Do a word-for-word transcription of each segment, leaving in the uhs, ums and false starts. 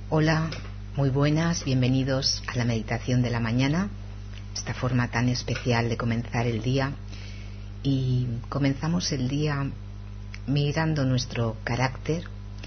Hola, muy buenas, bienvenidos a la meditación de la mañana, esta forma tan especial de comenzar el día. Y comenzamos el día mirando nuestro carácter.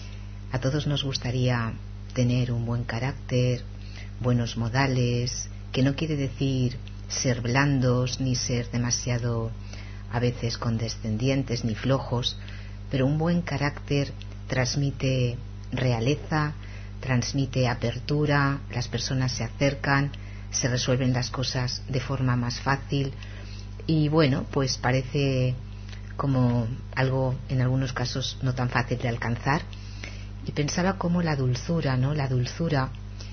A todos nos gustaría tener un buen carácter, buenos modales, que no quiere decir ser blandos ni ser demasiado a veces condescendientes ni flojos, pero un buen carácter transmite realeza, transmite apertura, las personas se acercan, se resuelven las cosas de forma más fácil y bueno, pues parece como algo en algunos casos no tan fácil de alcanzar. Y pensaba cómo la dulzura, ¿no? La dulzura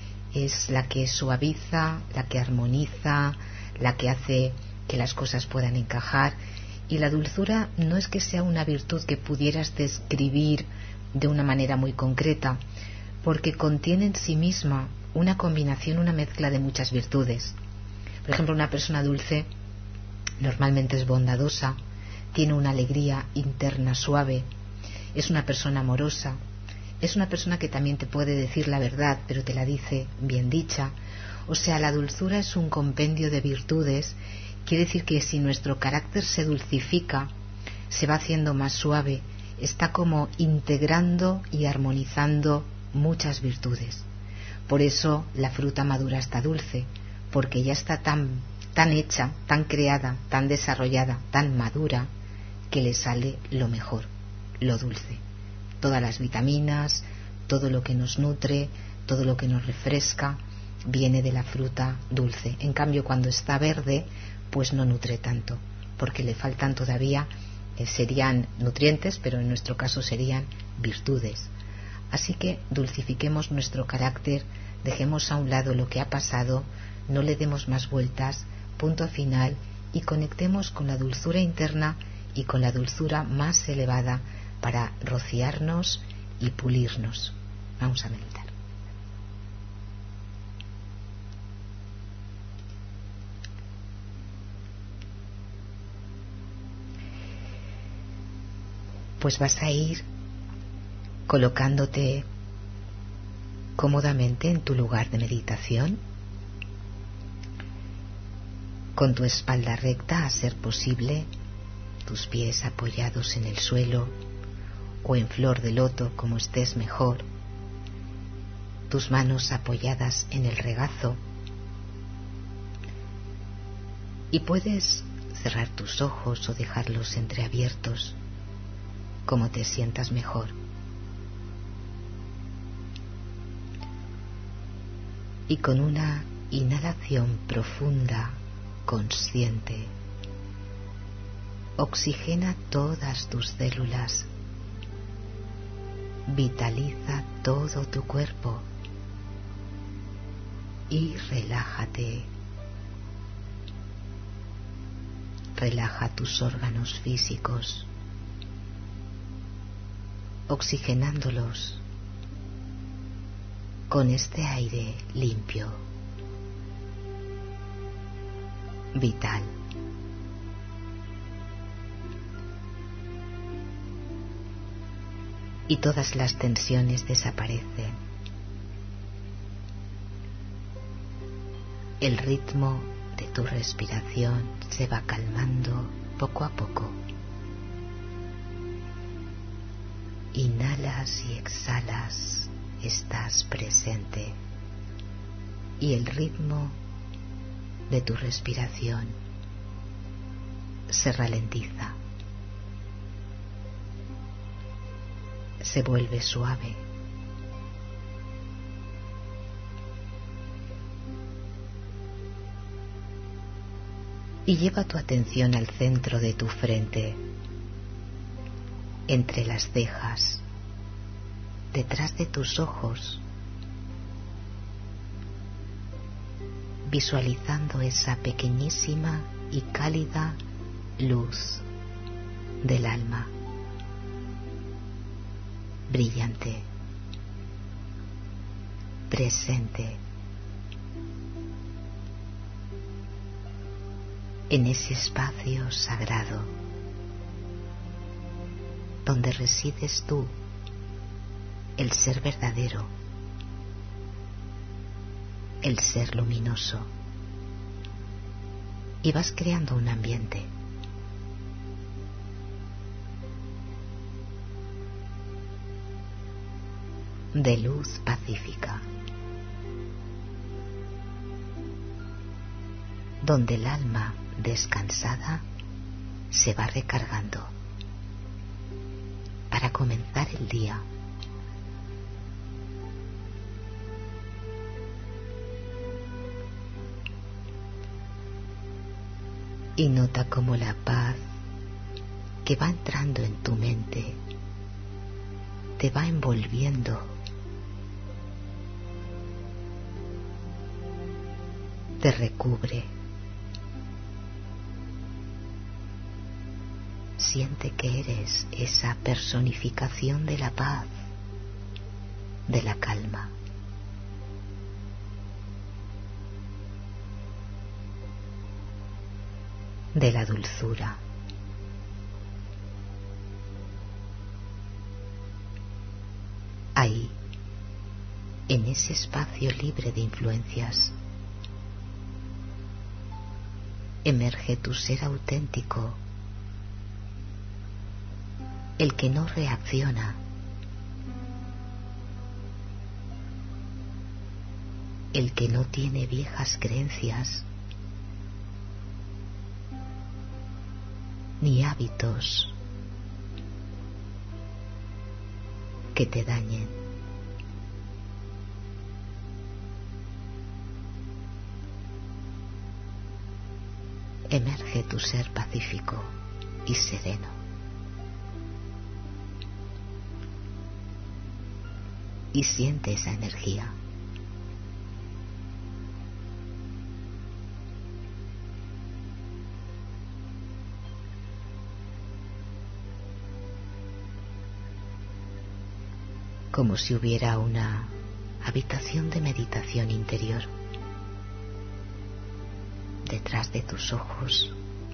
es la que suaviza, la que armoniza, la que hace que las cosas puedan encajar. Y la dulzura no es que sea una virtud que pudieras describir de una manera muy concreta, porque contiene en sí misma una combinación, una mezcla de muchas virtudes. Por ejemplo, una persona dulce normalmente es bondadosa, tiene una alegría interna suave, es una persona amorosa, es una persona que también te puede decir la verdad, pero te la dice bien dicha. O sea, la dulzura es un compendio de virtudes. Quiere decir que si nuestro carácter se dulcifica, se va haciendo más suave, está como integrando y armonizando muchas virtudes. Por eso la fruta madura está dulce, porque ya está tan, tan hecha, tan creada, tan desarrollada, tan madura, que le sale lo mejor, lo dulce. Todas las vitaminas, todo lo que nos nutre, todo lo que nos refresca, viene de la fruta dulce. En cambio, cuando está verde, pues no nutre tanto, porque le faltan todavía, eh, serían nutrientes, pero en nuestro caso serían virtudes. Así que dulcifiquemos nuestro carácter, dejemos a un lado lo que ha pasado, no le demos más vueltas, punto final, y conectemos con la dulzura interna y con la dulzura más elevada para rociarnos y pulirnos. Vamos a meditar. Pues vas a ir colocándote cómodamente en tu lugar de meditación, con tu espalda recta a ser posible, tus pies apoyados en el suelo o en flor de loto, como estés mejor, tus manos apoyadas en el regazo, y puedes cerrar tus ojos o dejarlos entreabiertos, como te sientas mejor. Y con una inhalación profunda, consciente, oxigena todas tus células, vitaliza todo tu cuerpo y relájate. Relaja tus órganos físicos, oxigenándolos con este aire limpio, vital. Y todas las tensiones desaparecen. El ritmo de tu respiración se va calmando poco a poco. Inhalas y exhalas, estás presente, y el ritmo de tu respiración se ralentiza, se vuelve suave. Y lleva tu atención al centro de tu frente, entre las cejas, detrás de tus ojos, visualizando esa pequeñísima y cálida luz del alma, brillante, presente, en ese espacio sagrado donde resides tú, el ser verdadero, el ser luminoso y vas creando un ambiente. De luz pacífica, donde el alma descansada se va recargando para comenzar el día. Y nota cómo la paz que va entrando en tu mente te va envolviendo, te recubre. Siente que eres esa personificación de la paz, de la calma. De la dulzura. Ahí, en ese espacio libre de influencias, emerge tu ser auténtico, el que no reacciona, el que no tiene viejas creencias ni hábitos que te dañen. Emerge tu ser pacífico y sereno. Y siente esa energía. Como si hubiera una habitación de meditación interior detrás de tus ojos.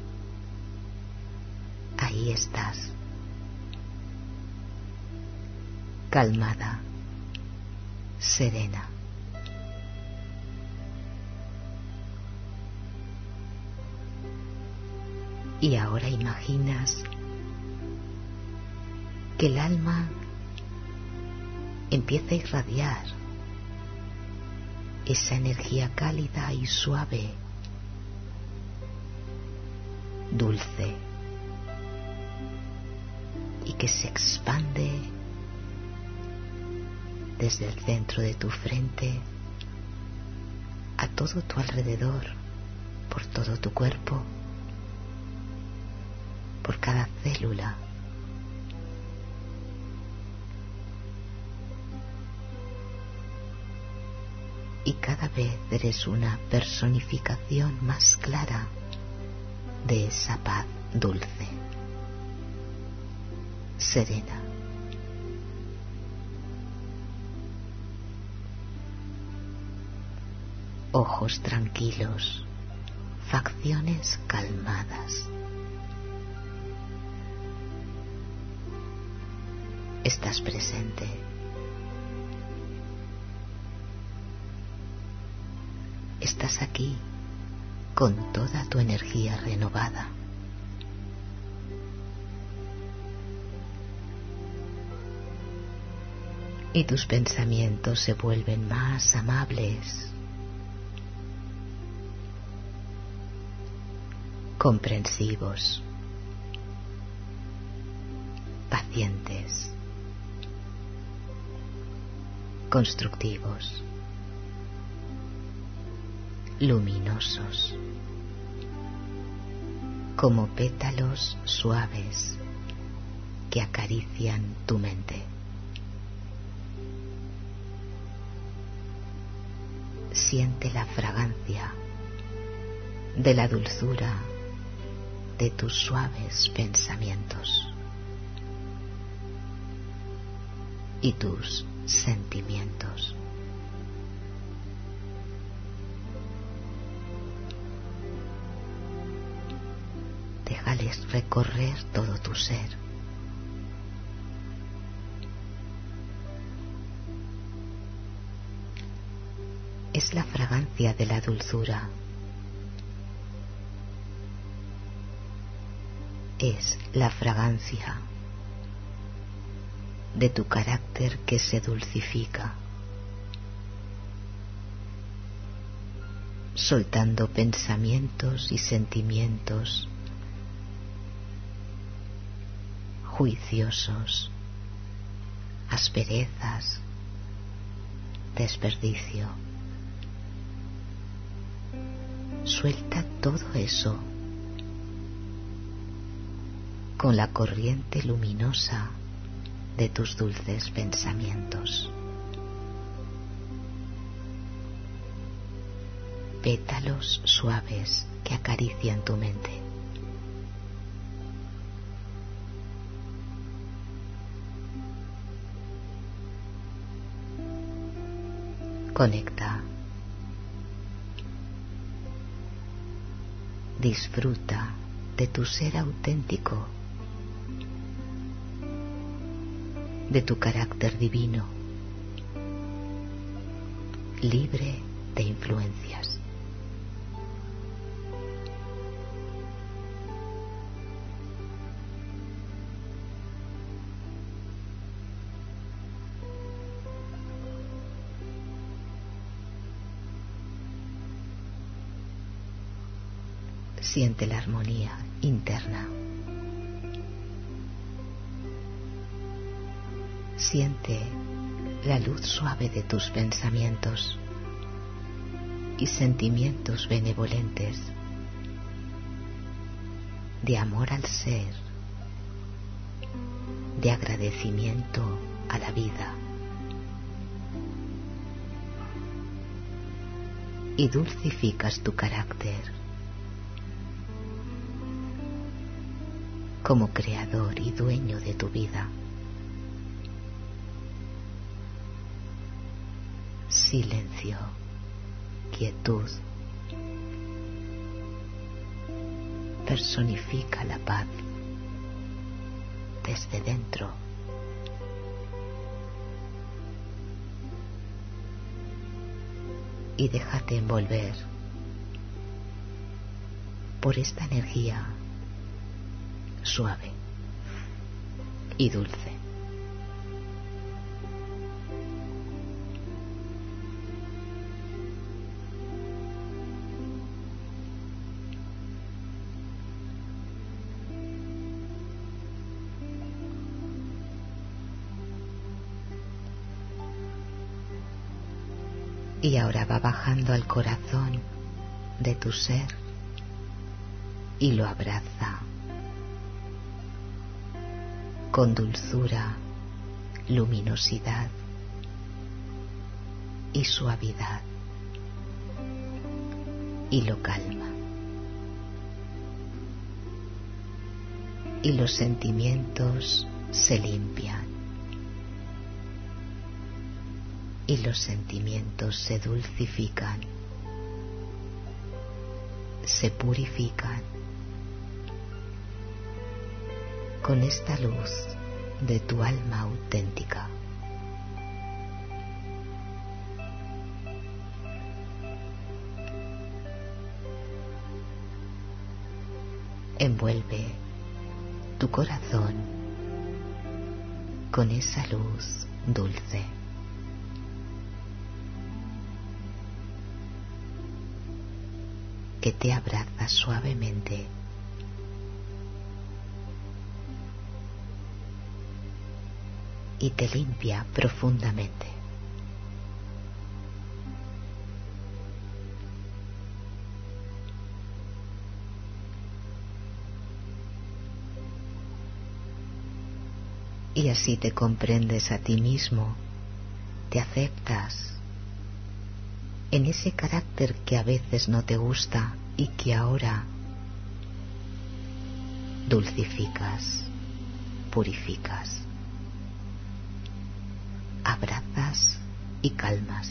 Ahí estás, calmada, serena. Y ahora imaginas que el alma empieza a irradiar esa energía cálida y suave, dulce, y que se expande desde el centro de tu frente a todo tu alrededor, por todo tu cuerpo, por cada célula. Y cada vez eres una personificación más clara de esa paz dulce, serena. Ojos tranquilos, facciones calmadas. Estás presente. Estás aquí con toda tu energía renovada. Y tus pensamientos se vuelven más amables, comprensivos, pacientes, constructivos, luminosos, como pétalos suaves que acarician tu mente. Siente la fragancia de la dulzura de tus suaves pensamientos y tus sentimientos. Déjales recorrer todo tu ser. es la fragancia de la dulzura. Es la fragancia de tu carácter que se dulcifica, soltando pensamientos y sentimientos juiciosos, asperezas, desperdicio. Suelta todo eso con la corriente luminosa de tus dulces pensamientos. Pétalos suaves que acarician tu mente. Conecta. Disfruta de tu ser auténtico, de tu carácter divino, libre de influencias. Siente la armonía interna. Siente la luz suave de tus pensamientos y sentimientos benevolentes de amor al ser, de agradecimiento a la vida. Y dulcificas tu carácter como creador y dueño de tu vida. Silencio, quietud. Personifica la paz desde dentro. Y déjate envolver por esta energía suave y dulce. Y ahora va bajando al corazón de tu ser y lo abraza con dulzura, luminosidad y suavidad, y lo calma. Y los sentimientos se limpian. Y los sentimientos se dulcifican, se purifican con esta luz de tu alma auténtica. Envuelve tu corazón con esa luz dulce. Que te abraza suavemente y te limpia profundamente. Y así te comprendes a ti mismo, te aceptas en ese carácter que a veces no te gusta y que ahora dulcificas, purificas, abrazas y calmas.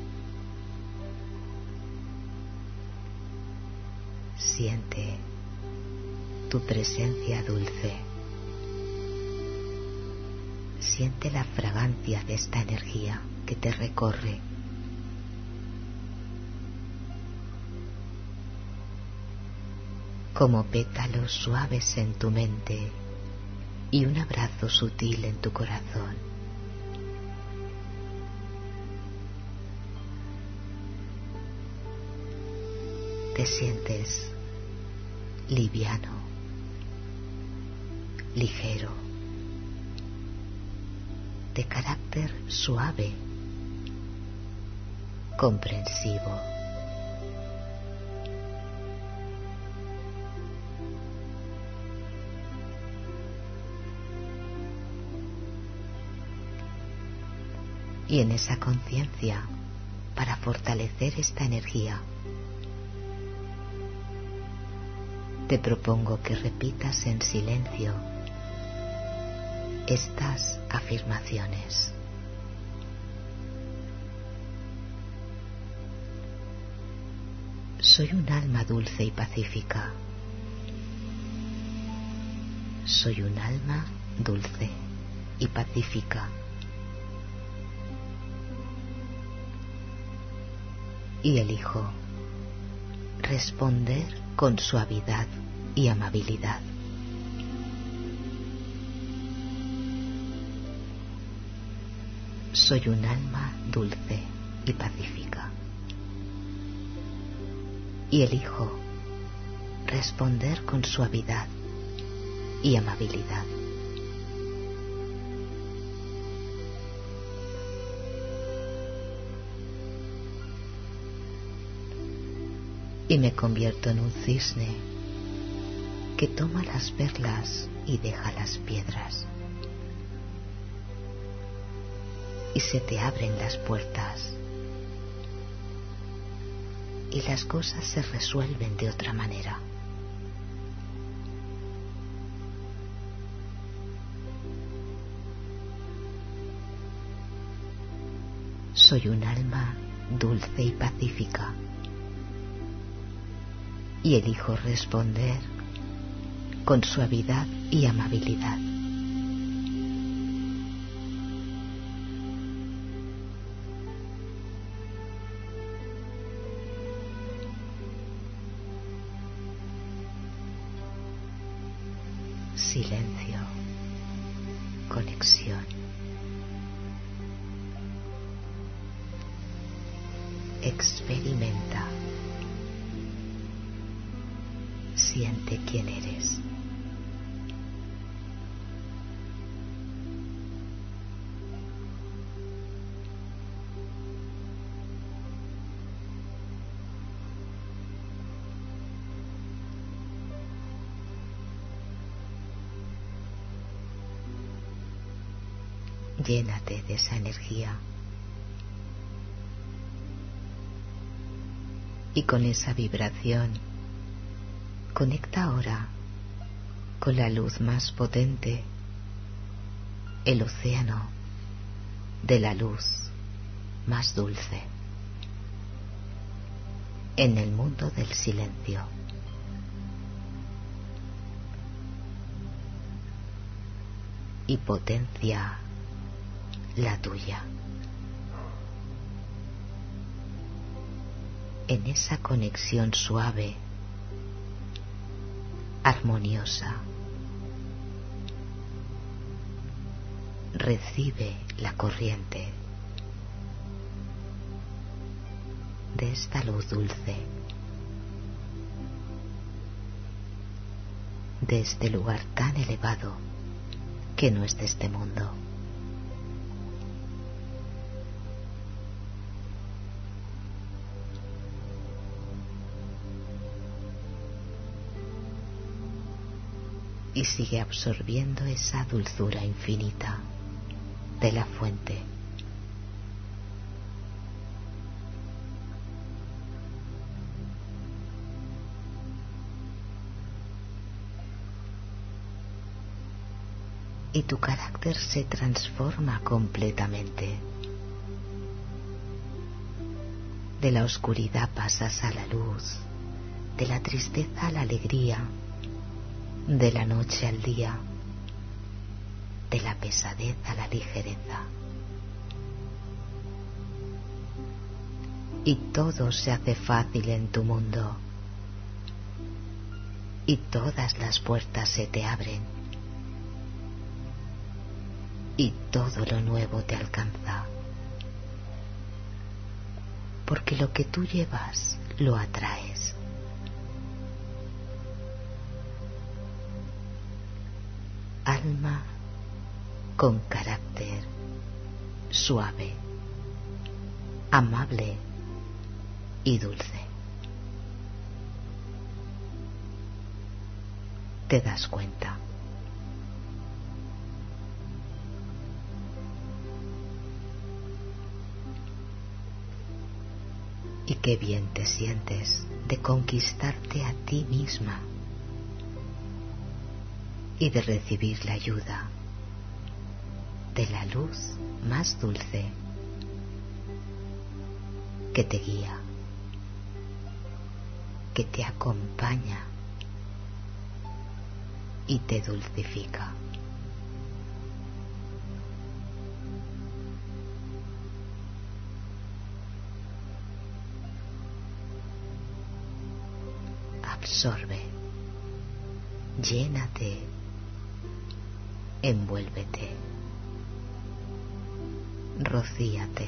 Siente tu presencia dulce. Siente la fragancia de esta energía que te recorre. Como pétalos suaves en tu mente y un abrazo sutil en tu corazón. Te sientes liviano, ligero, de carácter suave, comprensivo. Y en esa conciencia, para fortalecer esta energía, te propongo que repitas en silencio estas afirmaciones. Soy un alma dulce y pacífica. Soy un alma dulce y pacífica. Y elijo responder con suavidad y amabilidad. Soy un alma dulce y pacífica. Y elijo responder con suavidad y amabilidad. Y me convierto en un cisne que toma las perlas y deja las piedras. Y se te abren las puertas y las cosas se resuelven de otra manera. Soy un alma dulce y pacífica. Y elijo responder con suavidad y amabilidad. Silencio, conexión. Experimenta. Siente quién eres. Llénate de esa energía. Y con esa vibración, conecta ahora con la luz más potente, el océano de la luz más dulce, en el mundo del silencio. Y potencia la tuya. En esa conexión suave, armoniosa, recibe la corriente de esta luz dulce, de este lugar tan elevado que no es de este mundo. Y sigue absorbiendo esa dulzura infinita de la fuente. Y tu carácter se transforma completamente. De la oscuridad pasas a la luz, de la tristeza a la alegría, de la noche al día, de la pesadez a la ligereza. Y todo se hace fácil en tu mundo, y todas las puertas se te abren, y todo lo nuevo te alcanza, porque lo que tú llevas lo atraes. Alma con carácter suave, amable y dulce. ¿Te das cuenta? Y qué bien te sientes de conquistarte a ti misma y de recibir la ayuda de la luz más dulce que te guía, que te acompaña y te dulcifica. Absorbe, llénate, envuélvete, rocíate.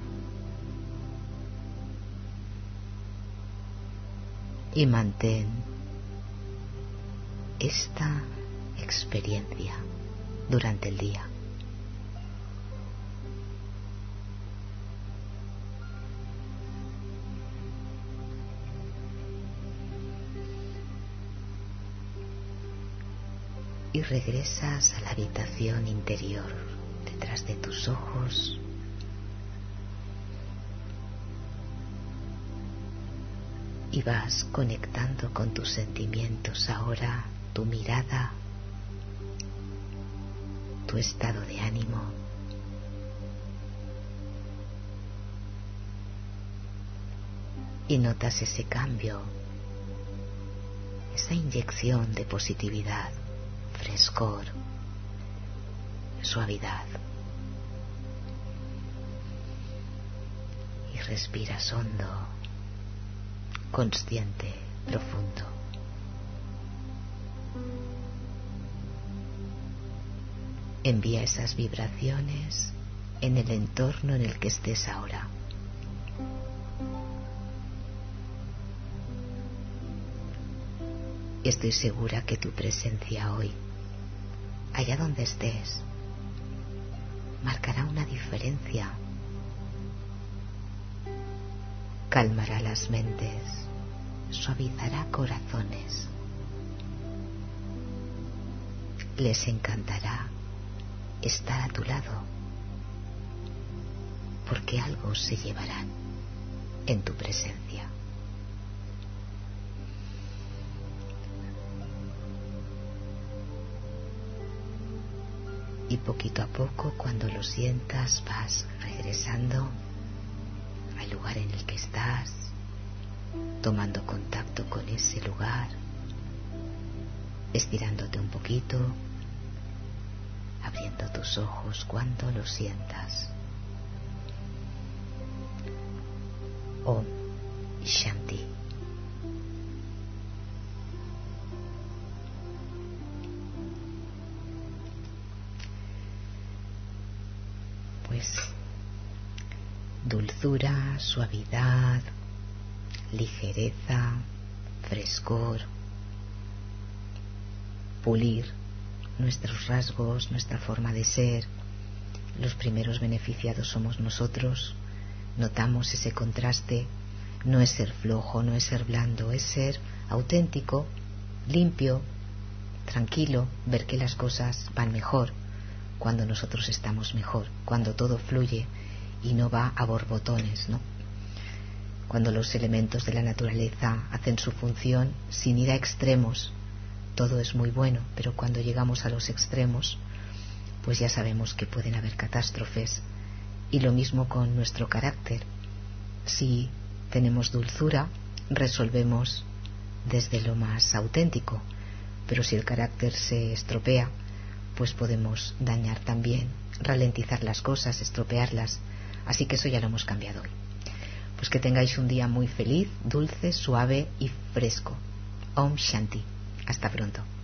Y mantén esta experiencia durante el día. Y regresas a la habitación interior, detrás de tus ojos. Y vas conectando con tus sentimientos ahora, tu mirada, tu estado de ánimo. Y notas ese cambio, esa inyección de positividad, frescor, suavidad. Y respiras hondo, consciente, profundo. Envía esas vibraciones en el entorno en el que estés ahora. Estoy segura que tu presencia hoy, allá donde estés, marcará una diferencia. Calmará las mentes, suavizará corazones. Les encantará estar a tu lado, porque algo se llevarán en tu presencia. Y poquito a poco, cuando lo sientas, vas regresando al lugar en el que estás, tomando contacto con ese lugar, estirándote un poquito, abriendo tus ojos cuando lo sientas. Om Shanti. Pues dulzura, suavidad, ligereza, frescor, pulir nuestros rasgos, nuestra forma de ser. Los primeros beneficiados somos nosotros. Notamos ese contraste. No es ser flojo, no es ser blando, es ser auténtico, limpio, tranquilo, ver que las cosas van mejor cuando nosotros estamos mejor, cuando todo fluye y no va a borbotones, ¿no? Cuando los elementos de la naturaleza hacen su función sin ir a extremos, todo es muy bueno, pero cuando llegamos a los extremos, pues ya sabemos que pueden haber catástrofes. Y lo mismo con nuestro carácter. Si tenemos dulzura, resolvemos desde lo más auténtico, pero si el carácter se estropea, pues podemos dañar también, ralentizar las cosas, estropearlas. Así que eso ya lo hemos cambiado hoy. Pues que tengáis un día muy feliz, dulce, suave y fresco. Om Shanti. Hasta pronto.